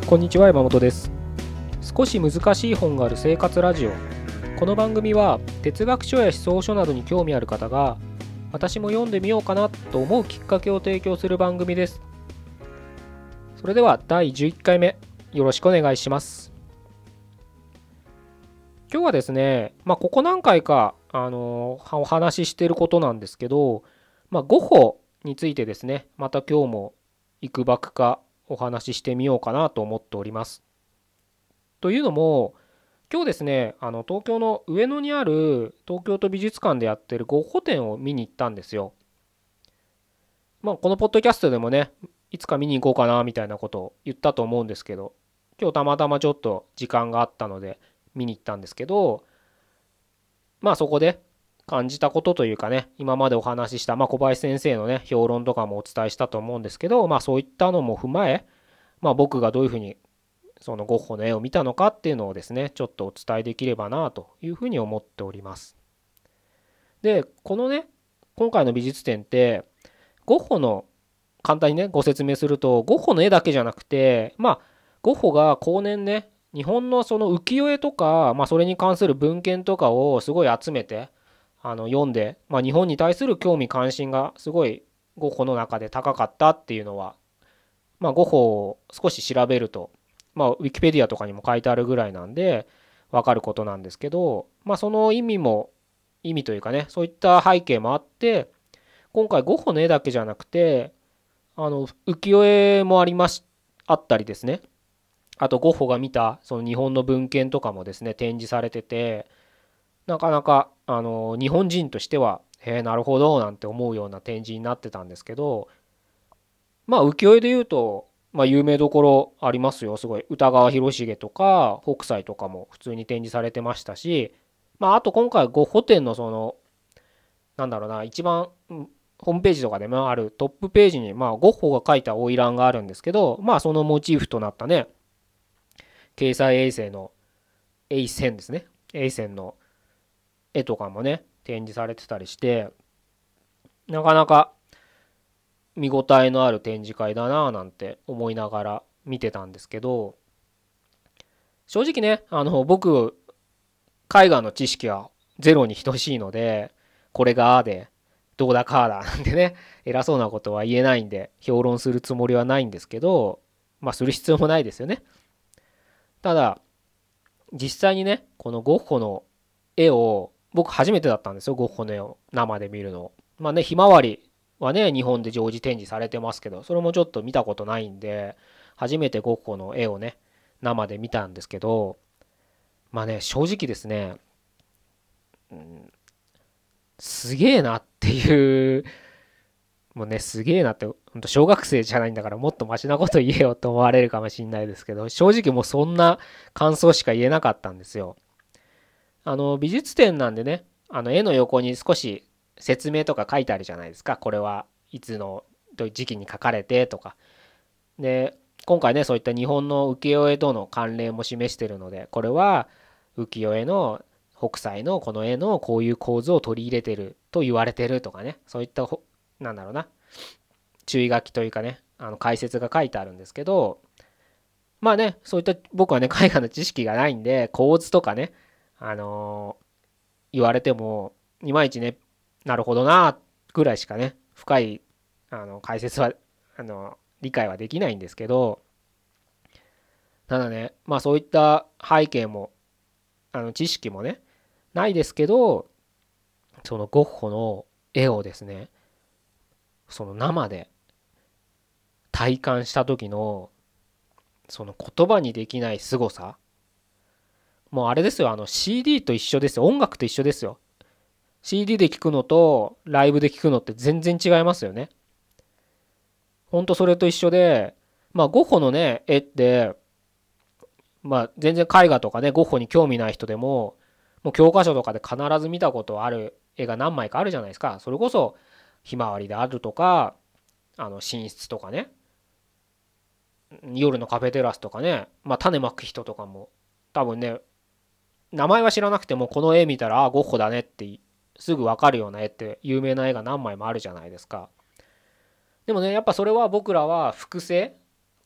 こんにちは、山本です。少し難しい本がある生活ラジオ。この番組は哲学書や思想書などに興味ある方が、私も読んでみようかなと思うきっかけを提供する番組です。それでは第11回目、よろしくお願いします。今日はですね、ここ何回か、お話ししていることなんですけど、ゴッホについてですね、また今日もいくばくかお話ししてみようかなと思っております。というのも、今日ですね、東京の上野にある東京都美術館でやってるゴッホ展を見に行ったんですよ。このポッドキャストでもね、いつか見に行こうかなみたいなことを言ったと思うんですけど、今日たまたまちょっと時間があったので見に行ったんですけど、そこで感じたことというかね、今までお話しした、小林先生のね、評論とかもお伝えしたと思うんですけど、そういったのも踏まえ、僕がどういうふうにそのゴッホの絵を見たのかっていうのをですね、ちょっとお伝えできればなというふうに思っております。で、このね、今回の美術展って、ゴッホの、簡単にね、ご説明すると、ゴッホの絵だけじゃなくて、ゴッホが後年ね、日本のその浮世絵とか、それに関する文献とかをすごい集めて、読んで、日本に対する興味関心がすごいゴッホの中で高かったっていうのは、ゴッホを少し調べると、ウィキペディアとかにも書いてあるぐらいなんで分かることなんですけど、その意味というかね、そういった背景もあって、今回ゴッホの絵だけじゃなくて、浮世絵もあったりですね、あとゴッホが見たその日本の文献とかもですね展示されてて、なかなか日本人としてはなるほどなんて思うような展示になってたんですけど、浮世絵で言うと、有名どころありますよ。すごい。歌川広重とか、北斎とかも普通に展示されてましたし、あと今回ゴッホ展のその、なんだろうな、一番、ホームページとかでもあるトップページに、ゴッホが描いた花魁があるんですけど、そのモチーフとなったね、掲載衛星の、衛線ですね。衛線の絵とかもね、展示されてたりして、なかなか見応えのある展示会だなぁなんて思いながら見てたんですけど、正直ね、僕、絵画の知識はゼロに等しいので、これがああで、どうだかあだなんてね、偉そうなことは言えないんで、評論するつもりはないんですけど、する必要もないですよね。ただ、実際にね、このゴッホの絵を、僕初めてだったんですよ、ゴッホの絵を生で見るの。ひまわりはね、日本で常時展示されてますけど、それもちょっと見たことないんで、初めてゴッホの絵をね、生で見たんですけど、正直ですね、うん、すげえなっていう、もうね、すげえなって、本当小学生じゃないんだからもっとマシなこと言えよと思われるかもしれないですけど、正直もうそんな感想しか言えなかったんですよ。美術展なんでね、絵の横に少し説明とか書いてあるじゃないですか。これはいつのどういう時期に書かれてとか。で、今回ね、そういった日本の浮世絵との関連も示してるので、これは浮世絵の北斎のこの絵のこういう構図を取り入れてると言われてるとかね、そういったなんだろうな、注意書きというかね、解説が書いてあるんですけど、そういった僕はね、絵画の知識がないんで、構図とかね、あのー言われても、いまいちね、なるほどな、ぐらいしかね、深い、解説は、理解はできないんですけど、ただね、そういった背景も、知識もね、ないですけど、そのゴッホの絵をですね、その生で体感した時の、その言葉にできない凄さ、もうあれですよ、CD と一緒ですよ。音楽と一緒ですよ。CD で聴くのとライブで聴くのって全然違いますよね。ほんとそれと一緒で、ゴッホのね、絵って、全然絵画とかね、ゴッホに興味ない人でも、もう教科書とかで必ず見たことある絵が何枚かあるじゃないですか。それこそ、ひまわりであるとか、寝室とかね、夜のカフェテラスとかね、種まく人とかも、多分ね、名前は知らなくても、この絵見たら、ゴッホだねってすぐわかるような絵って有名な絵が何枚もあるじゃないですか。でもね、やっぱそれは僕らは複製、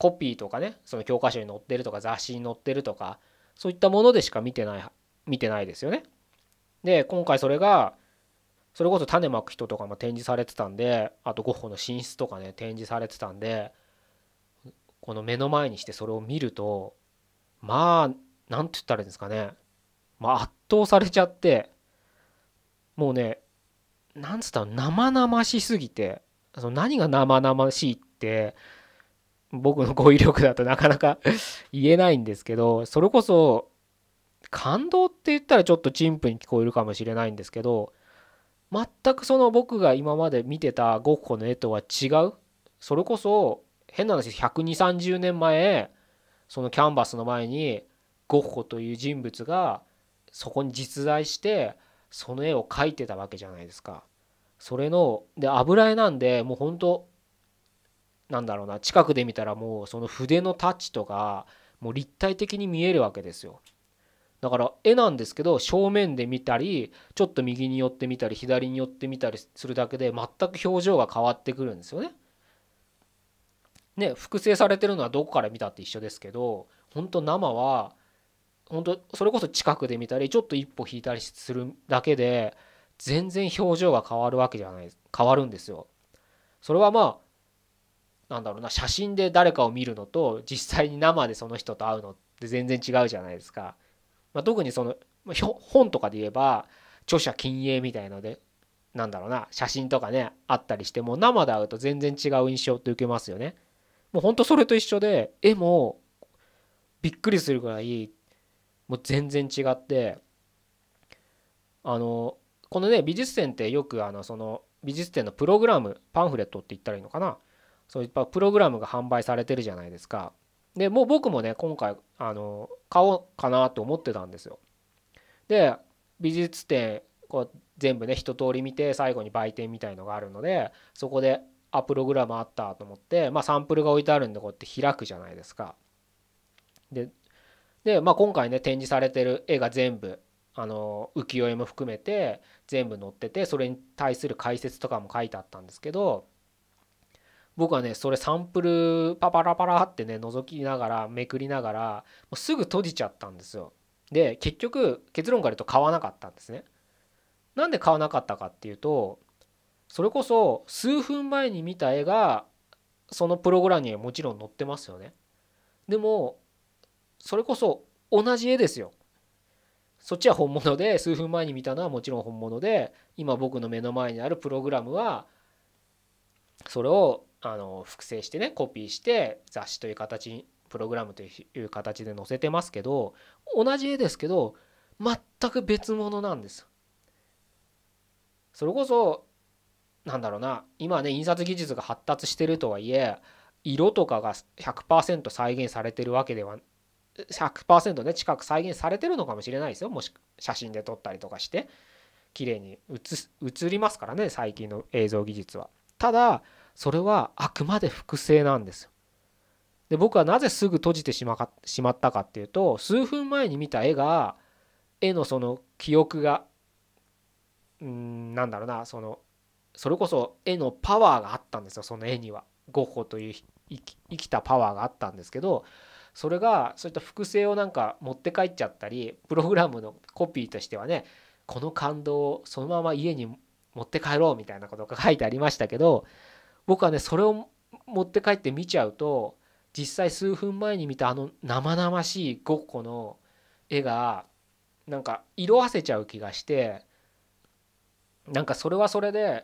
コピーとかね、その教科書に載ってるとか雑誌に載ってるとか、そういったものでしか見てないですよね。で今回それが、それこそ種まく人とかも展示されてたんで、あとゴッホの寝室とかね展示されてたんで、この目の前にしてそれを見ると、まあなんて言ったらいいんですかね、まあ圧倒されちゃって、もうね、なんつったら生々しすぎて、その何が生々しいって僕の語彙力だとなかなか言えないんですけど、それこそ感動って言ったらちょっと陳腐に聞こえるかもしれないんですけど、全くその僕が今まで見てたゴッホの絵とは違う、それこそ変な話120、30年前、そのキャンバスの前にゴッホという人物がそこに実在してその絵を描いてたわけじゃないですか。それので油絵なんで、もう本当なんだろうな、近くで見たらもうその筆のタッチとかもう立体的に見えるわけですよ。だから絵なんですけど、正面で見たりちょっと右に寄ってみたり左に寄ってみたりするだけで全く表情が変わってくるんですよね。ね、複製されてるのはどこから見たって一緒ですけど、本当生は本当それこそ近くで見たりちょっと一歩引いたりするだけで全然表情が変わるわけじゃない、変わるんですよ。それはまあなんだろうな、写真で誰かを見るのと実際に生でその人と会うのって全然違うじゃないですか。特にその本とかで言えば著者禁影みたいので、なんだろうな、写真とかねあったりしても生で会うと全然違う印象って受けますよね。もうほんとそれと一緒で、絵もびっくりするぐらいもう全然違って、あのこのね美術展ってよくその美術展のプログラム、パンフレットって言ったらいいのかな、そういったプログラムが販売されてるじゃないですか。でもう僕もね今回買おうかなと思ってたんですよ。で美術展こう全部ね一通り見て最後に売店みたいのがあるので、そこでプログラムあったと思って、サンプルが置いてあるんでこうやって開くじゃないですか。で今回ね展示されてる絵が全部浮世絵も含めて全部載ってて、それに対する解説とかも書いてあったんですけど、僕はねそれサンプルパパラパラってね覗きながらめくりながらもうすぐ閉じちゃったんですよ。で結局結論から言うと買わなかったんですね。なんで買わなかったかっていうと、それこそ数分前に見た絵がそのプログラムにはもちろん載ってますよね。でもそれこそ同じ絵ですよ。そっちは本物で、数分前に見たのはもちろん本物で、今僕の目の前にあるプログラムはそれを複製してねコピーして雑誌という形に、プログラムという形で載せてますけど、同じ絵ですけど全く別物なんです。それこそなんだろうな、今はね印刷技術が発達してるとはいえ、色とかが100%再現されてるわけでは、100%ね近く再現されてるのかもしれないですよ。もし写真で撮ったりとかして綺麗に映りますからね、最近の映像技術は。ただそれはあくまで複製なんですよ。で僕はなぜすぐ閉じてしまったかっていうと、数分前に見た絵のその記憶がなんだろうな、それこそ絵のパワーがあったんですよ。その絵にはゴッホという生きたパワーがあったんですけど、それがそういった複製をなんか持って帰っちゃったり、プログラムのコピーとしてはね、この感動をそのまま家に持って帰ろうみたいなことが書いてありましたけど、僕はねそれを持って帰って見ちゃうと、実際数分前に見たあの生々しいゴッホの絵がなんか色あせちゃう気がして、なんかそれはそれで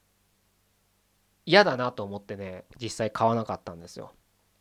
嫌だなと思ってね実際買わなかったんですよ。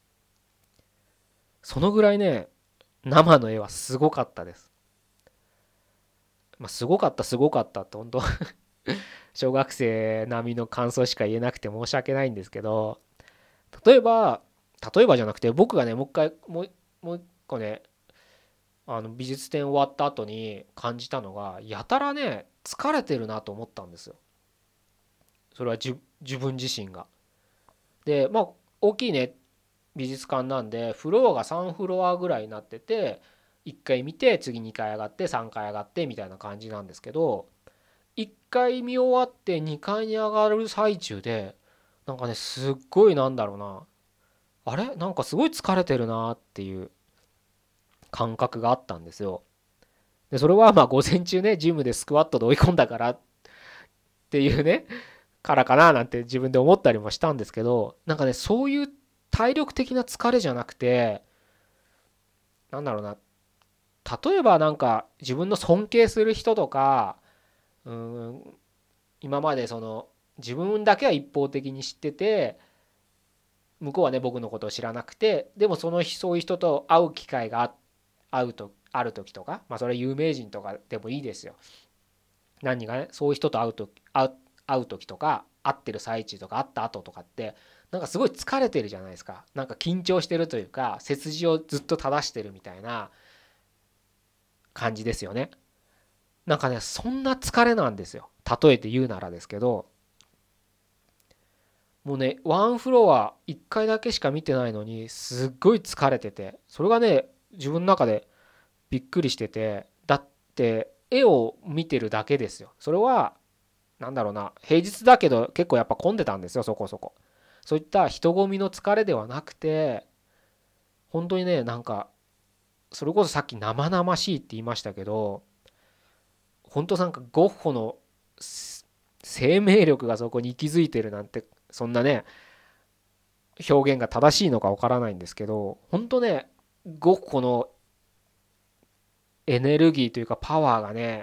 そのぐらいね生の絵はすごかったです。すごかったすごかったって本当小学生並みの感想しか言えなくて申し訳ないんですけど、例えば例えばじゃなくて、僕がねもう一回もう一個ね美術展終わった後に感じたのが、やたらね疲れてるなと思ったんですよ。それは自分自身が。で大きいね美術館なんでフロアが3フロアぐらいになってて、1回見て次2回上がって3回上がってみたいな感じなんですけど、1回見終わって2階に上がる最中でなんかねすっごいなんだろうな、 あれなんかすごい疲れてるなっていう感覚があったんですよ。でそれはまあ午前中ねジムでスクワットで追い込んだからっていうねからかななんて自分で思ったりもしたんですけど、なんかねそういう体力的な疲れじゃなくて、なんだろうな、例えばなんか自分の尊敬する人とか、うーん、今までその自分だけは一方的に知ってて、向こうはね僕のことを知らなくて、でもそういう人と会う機会がある時とか、まあそれは有名人とかでもいいですよ。何人かねそういう人と会う時とか、会ってる最中とか会った後とかって、なんかすごい疲れてるじゃないですか。なんか緊張してるというか、背筋をずっと正してるみたいな感じですよね。なんかねそんな疲れなんですよ、例えて言うならですけど。もうねワンフロア1回だけしか見てないのにすっごい疲れてて、それがね自分の中でびっくりしてて、だって絵を見てるだけですよ。それはなんだろうな、平日だけど結構やっぱ混んでたんですよ、そこそこ。そういった人混みの疲れではなくて、本当にねなんか、それこそさっき生々しいって言いましたけど、本当なんかゴッホの生命力がそこに息づいてるなんて、そんなね表現が正しいのかわからないんですけど、本当ねゴッホのエネルギーというかパワーがね、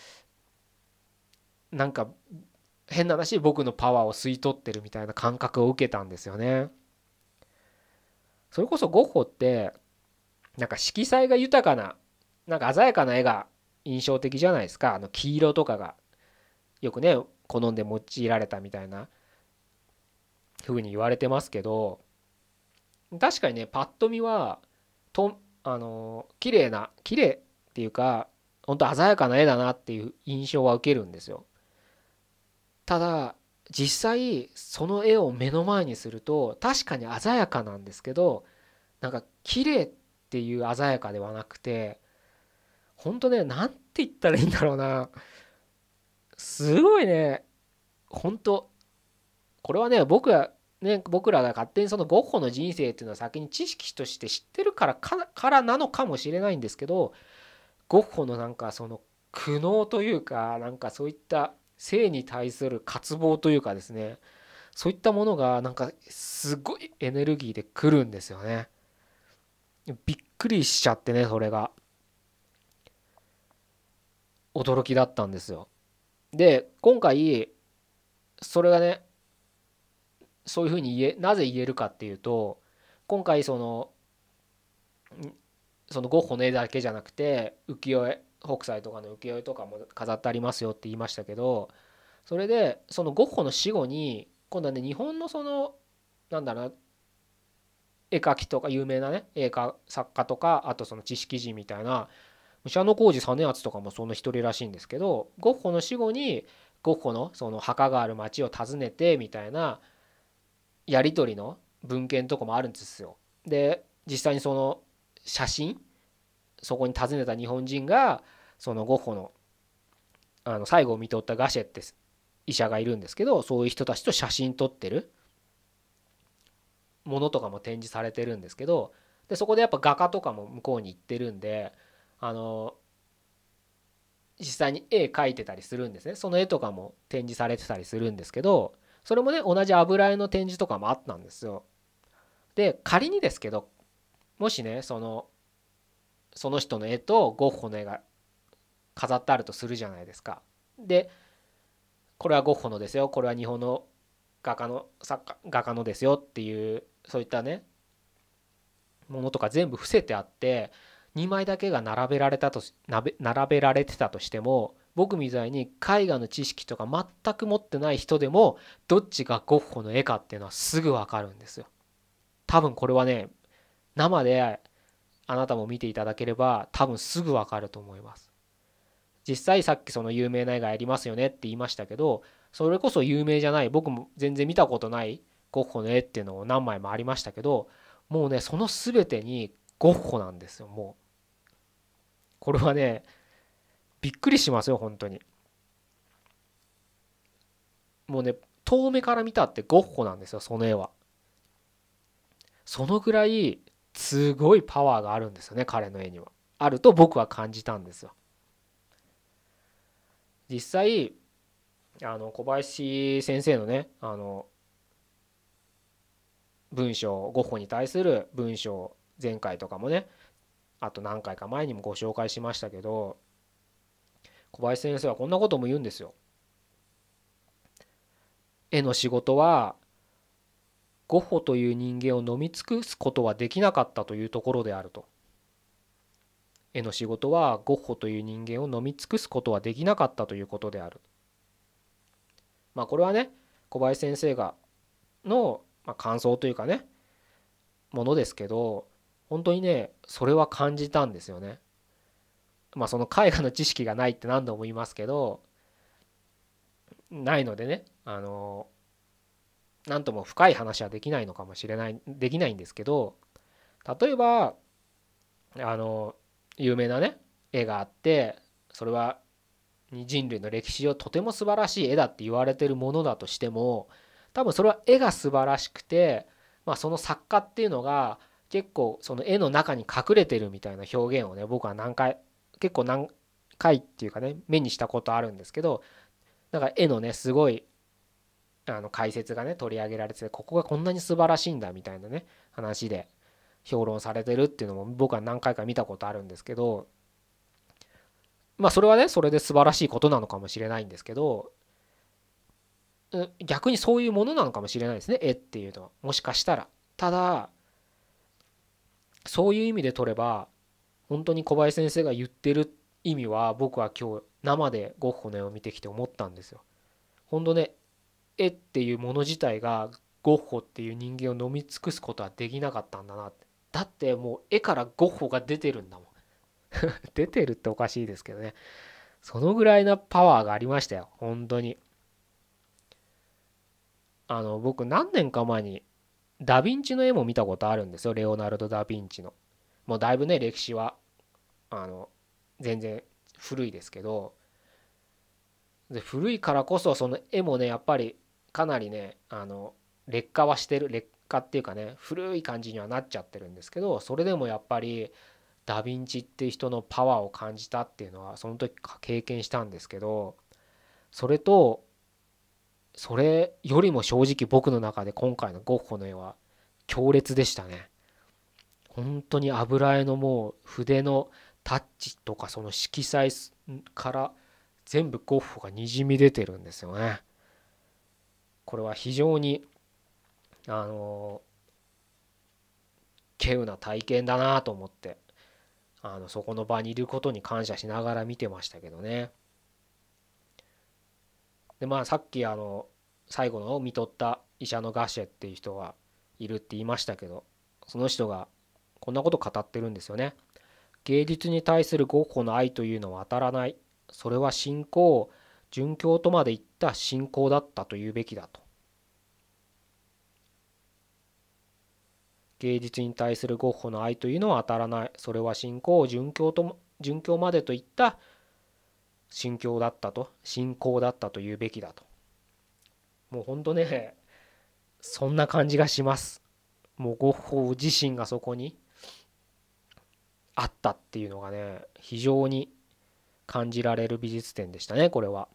なんか変な話僕のパワーを吸い取ってるみたいな感覚を受けたんですよね。それこそゴッホってなんか色彩が豊かな、なんか鮮やかな絵が印象的じゃないですか。黄色とかがよくね好んで用いられたみたいな風に言われてますけど、確かにねパッと見は綺麗っていうか、本当鮮やかな絵だなっていう印象は受けるんですよ。ただ実際その絵を目の前にすると確かに鮮やかなんですけど、なんか綺麗っていう鮮やかではなくて、本当ねなんて言ったらいいんだろうな、すごいね、本当これはね僕らが勝手にそのゴッホの人生っていうのは先に知識として知ってるからなのかもしれないんですけど、ゴッホのなんかその苦悩というか、なんかそういった性に対する渇望というかですね、そういったものがなんかすごいエネルギーで来るんですよね。びっくりしちゃってね、それが驚きだったんですよ。で今回それがね、そういうふうになぜ言えるかっていうと、今回そのゴッホの絵だけじゃなくて浮世絵、北斎とかの浮世絵とかも飾ってありますよって言いましたけど、それでそのゴッホの死後に今度はね日本のそのなんだろうな、絵描きとか有名なね絵家作家とか、あとその知識人みたいな、武者小路実篤とかもその一人らしいんですけど、ゴッホの死後にゴッホのその墓がある町を訪ねてみたいなやり取りの文献とかもあるんですよ。で実際にその写真、そこに訪ねた日本人がそのゴッホの最後を見とったガシェって医者がいるんですけど、そういう人たちと写真撮ってるものとかも展示されてるんですけど、でそこでやっぱ画家とかも向こうに行ってるんで、あの実際に絵描いてたりするんですね。その絵とかも展示されてたりするんですけど、それもね同じ油絵の展示とかもあったんですよ。で仮にですけど、もしねその人の絵とゴッホの絵が飾ってあるとするじゃないですか。でこれはゴッホのですよ、これは日本の画家のですよっていう、そういったねものとか全部伏せてあって、2枚だけが並べられてたとしても、僕みたいに絵画の知識とか全く持ってない人でもどっちがゴッホの絵かっていうのはすぐ分かるんですよ。多分これはね生であなたも見ていただければ多分すぐ分かると思います。実際さっきその有名な絵がありますよねって言いましたけど、それこそ有名じゃない、僕も全然見たことないゴッホの絵っていうのを何枚もありましたけど、もうねその全てにゴッホなんですよ。もうこれはねびっくりしますよ本当に。もうね遠目から見たってゴッホなんですよ、その絵は。 そのぐらいすごいパワーがあるんですよね、彼の絵には。あると僕は感じたんですよ。実際小林先生のね文章、ゴッホに対する文章、前回とかもね、あと何回か前にもご紹介しましたけど、小林先生はこんなことも言うんですよ。絵の仕事はゴッホという人間を飲み尽くすことはできなかったというところであると。絵の仕事はゴッホという人間を飲み尽くすことはできなかったということである。まあこれはね、小林先生がの感想というかね、ものですけど、本当にね、それは感じたんですよね。まあその絵画の知識がないって何度も言いますけど、ないのでね、なんとも深い話はできないのかもしれない、できないんですけど、例えば、有名なね、絵があって、それは人類の歴史上とても素晴らしい絵だって言われてるものだとしても、多分それは絵が素晴らしくて、その作家っていうのが結構その絵の中に隠れてるみたいな表現をね、僕は結構何回っていうかね、目にしたことあるんですけど、だから絵のね、すごい解説がね取り上げられてて、ここがこんなに素晴らしいんだみたいなね話で評論されてるっていうのも僕は何回か見たことあるんですけど、それはねそれで素晴らしいことなのかもしれないんですけど、逆にそういうものなのかもしれないですね、絵っていうのは。もしかしたら。ただそういう意味で取れば、本当に小林先生が言ってる意味は、僕は今日生でゴッホの絵を見てきて思ったんですよ。本当ね、絵っていうもの自体がゴッホっていう人間を飲み尽くすことはできなかったんだなって。だってもう絵からゴッホが出てるんだもん。出てるっておかしいですけどね。そのぐらいなパワーがありましたよ、本当に。僕何年か前にダ・ヴィンチの絵も見たことあるんですよ、レオナルド・ダ・ヴィンチの。もうだいぶね、歴史はあの全然古いですけど、で古いからこそその絵もね、やっぱりかなりね劣化はしてる、劣化っていうかね、古い感じにはなっちゃってるんですけど、それでもやっぱりダ・ヴィンチっていう人のパワーを感じたっていうのはその時経験したんですけど、それとそれよりも正直僕の中で今回のゴッホの絵は強烈でしたね。本当に油絵のもう筆のタッチとかその色彩から全部ゴッホがにじみ出てるんですよね。これは非常にあの稀有な体験だなと思って、そこの場にいることに感謝しながら見てましたけどね。でさっき最後の見とった医者のガシェっていう人がいるって言いましたけど、その人がこんなこと語ってるんですよね。芸術に対するゴッホの愛というのは当たらない。それは信仰、殉教とまで言った信仰だったと言うべきだと。芸術に対するゴッホの愛というのは当たらない。それは信仰、殉教までといった信仰だったと言うべきだと。もうほんとね、そんな感じがします。もうゴッホ自身がそこにあったっていうのがね、非常に感じられる美術展でしたね、これは。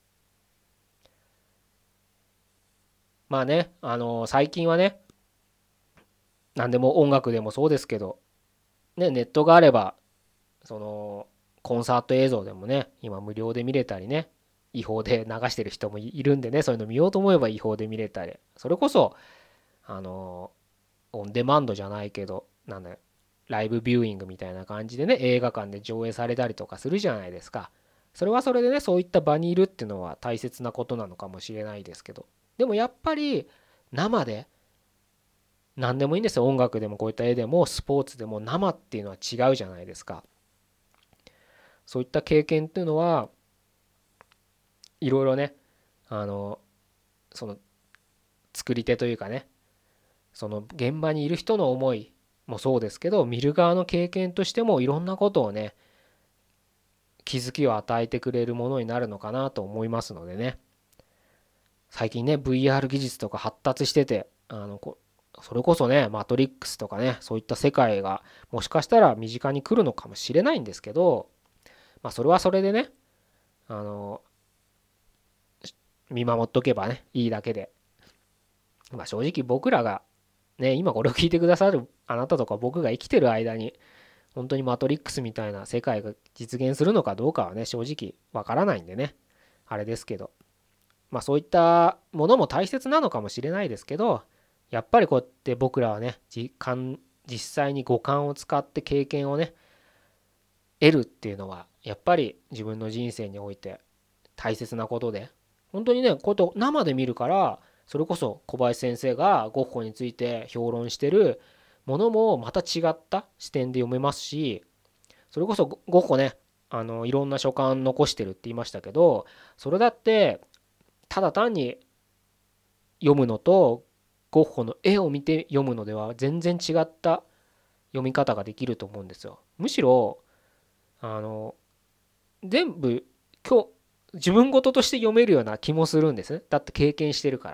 最近はね、何でも音楽でもそうですけど、ね、ネットがあれば、その、コンサート映像でもね、今無料で見れたりね、違法で流してる人もいるんでね、そういうの見ようと思えば違法で見れたり、それこそ、あの、オンデマンドじゃないけど、なんだよ、ライブビューイングみたいな感じでね、映画館で上映されたりとかするじゃないですか。それはそれでね、そういった場にいるっていうのは大切なことなのかもしれないですけど、でもやっぱり生で、何でもいいんですよ。音楽でもこういった絵でもスポーツでも生っていうのは違うじゃないですか。そういった経験っていうのはいろいろね、あの、その作り手というかね、その現場にいる人の思いもそうですけど、見る側の経験としてもいろんなことをね、気づきを与えてくれるものになるのかなと思いますのでね。最近ね、VR 技術とか発達してて、 それこそね、マトリックスとかね、そういった世界がもしかしたら身近に来るのかもしれないんですけど、それはそれでね、あの、見守っとけばね、いいだけで。正直僕らが、ね、今これを聞いてくださるあなたとか僕が生きてる間に、本当にマトリックスみたいな世界が実現するのかどうかはね、正直わからないんでね、あれですけど、そういったものも大切なのかもしれないですけど、やっぱりこうやって僕らはね、実際に五感を使って経験をね、得るっていうのは、やっぱり自分の人生において大切なことで、本当にね、こと生で見るから、それこそ小林先生がゴッホについて評論してるものもまた違った視点で読めますし、それこそゴッホね、いろんな書簡残してるって言いましたけど、それだってただ単に読むのとゴッホの絵を見て読むのでは全然違った読み方ができると思うんですよ。むしろあの全部今日自分事として読めるような気もするんですね。だって経験してるから。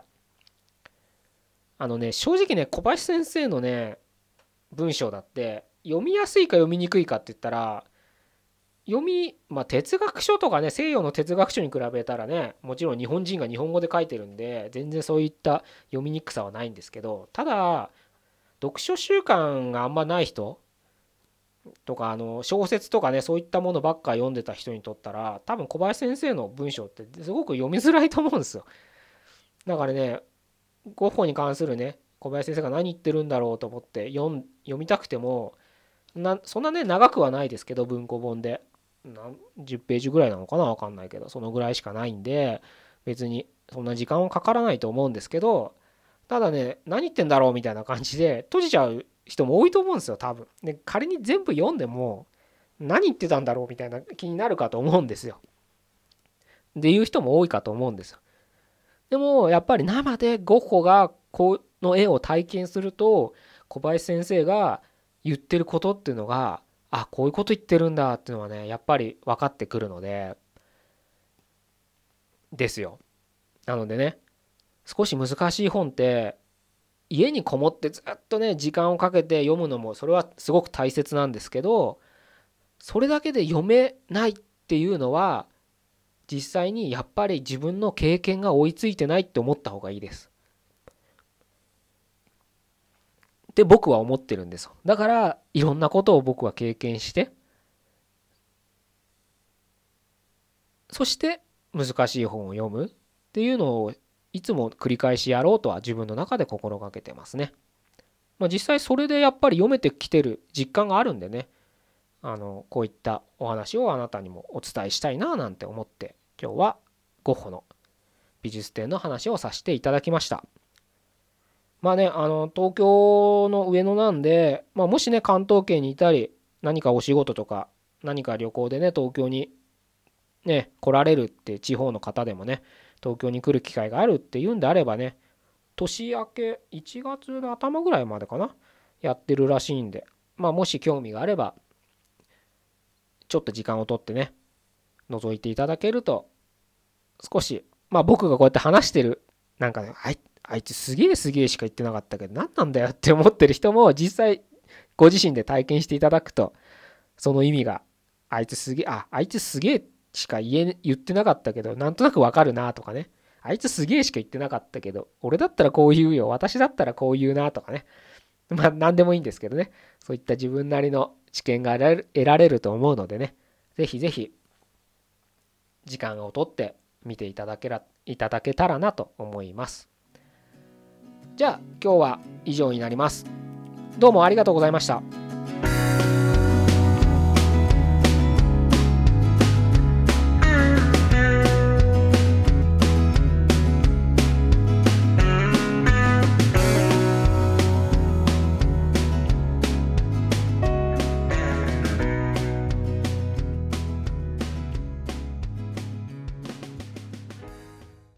正直ね、小林先生のね文章だって読みやすいか読みにくいかって言ったら、哲学書とかね、西洋の哲学書に比べたらね、もちろん日本人が日本語で書いてるんで全然そういった読みにくさはないんですけど、ただ読書習慣があんまない人とか、小説とかね、そういったものばっか読んでた人にとったら、多分小林先生の文章ってすごく読みづらいと思うんですよ。だからね、ゴッホに関するね、小林先生が何言ってるんだろうと思って読みたくても、そんなね、長くはないですけど、文庫本で。10ページぐらいなのかな、わかんないけど、そのぐらいしかないんで、別にそんな時間はかからないと思うんですけど、ただね、何言ってんだろうみたいな感じで閉じちゃう人も多いと思うんですよ、多分。で、仮に全部読んでも、何言ってたんだろうみたいな気になるかと思うんですよ。っていう人も多いかと思うんですよ。でも、やっぱり生でゴッホがこの絵を体験すると、小林先生が言ってることっていうのが、あ、こういうこと言ってるんだっていうのはね、やっぱり分かってくるので、ですよ。なのでね、少し難しい本って家にこもってずっとね時間をかけて読むのもそれはすごく大切なんですけど、それだけで読めないっていうのは実際にやっぱり自分の経験が追いついてないって思った方がいいですって僕は思ってるんですよ。だからいろんなことを僕は経験して、そして難しい本を読むっていうのをいつも繰り返しやろうとは自分の中で心がけてますね。実際それでやっぱり読めてきてる実感があるんでね、こういったお話をあなたにもお伝えしたいななんて思って今日はゴッホの美術展の話をさせていただきました。東京の上野なんで、もしね関東圏にいたり何かお仕事とか何か旅行でね東京にね来られるって地方の方でもね東京に来る機会があるっていうんであればね、年明け1月の頭ぐらいまでかなやってるらしいんで、もし興味があればちょっと時間をとってね覗いていただけると、少し僕がこうやって話してるなんかね、あいつすげえすげえしか言ってなかったけど何なんだよって思ってる人も実際ご自身で体験していただくと、その意味があいつすげえしか言ってなかったけどなんとなくわかるなとかね、あいつすげえしか言ってなかったけど俺だったらこう言うよ、私だったらこう言うなとかね、何でもいいんですけどね、そういった自分なりの知見が得られると思うのでね、ぜひぜひ時間をとって見ていただけたらなと思います。じゃあ今日は以上になります。どうもありがとうございました。